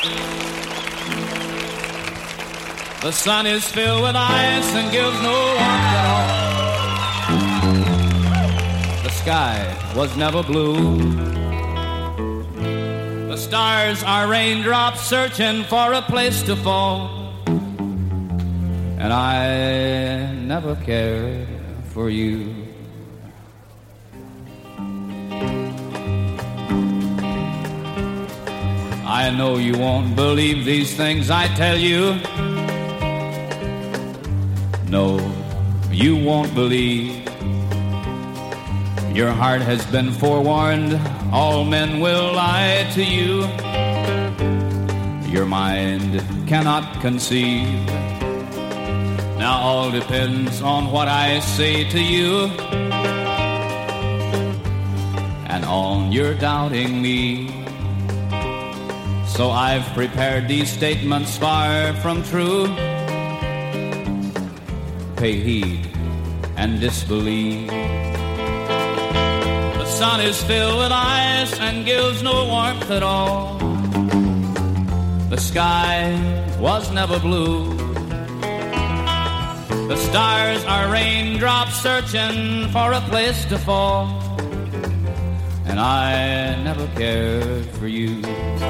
The sun is filled with ice and gives no warmth at all. The sky was never blue. The stars are raindrops searching for a place to fall. And I never cared for you. I know you won't believe these things I tell you. No, you won't believe. Your heart has been forewarned. All men will lie to you. Your mind cannot conceive. Now all depends on what I say to you, and on your doubting me. So I've prepared these statements far from true. Pay heed and disbelieve. The sun is filled with ice and gives no warmth at all. The sky was never blue. The stars are raindrops searching for a place to fall. And I never cared for you.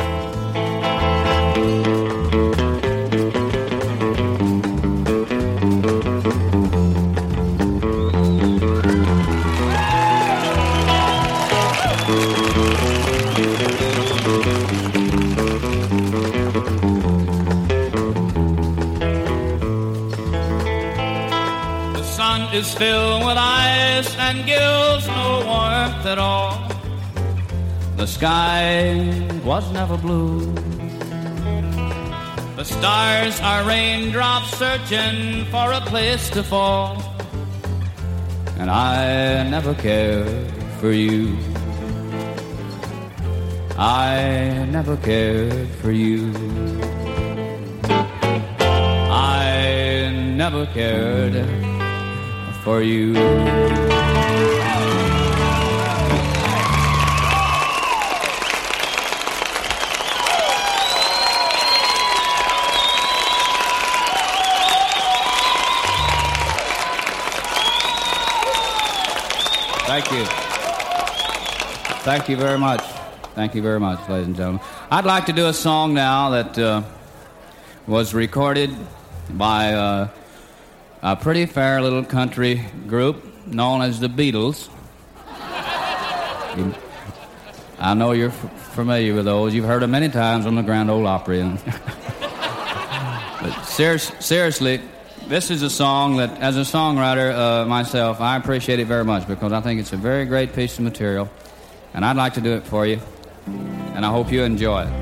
Is filled with ice and gives no warmth at all. The sky was never blue. The stars are raindrops searching for a place to fall. And I never cared for you. I never cared for you. I never cared for you. Thank you. Thank you very much. Thank you very much, ladies and gentlemen. I'd like to do a song now that was recorded by a pretty fair little country group known as the Beatles. I know you're familiar with those. You've heard them many times on the Grand Ole Opry. But seriously, this is a song that, as a songwriter myself, I appreciate it very much because I think it's a very great piece of material. And I'd like to do it for you. And I hope you enjoy it.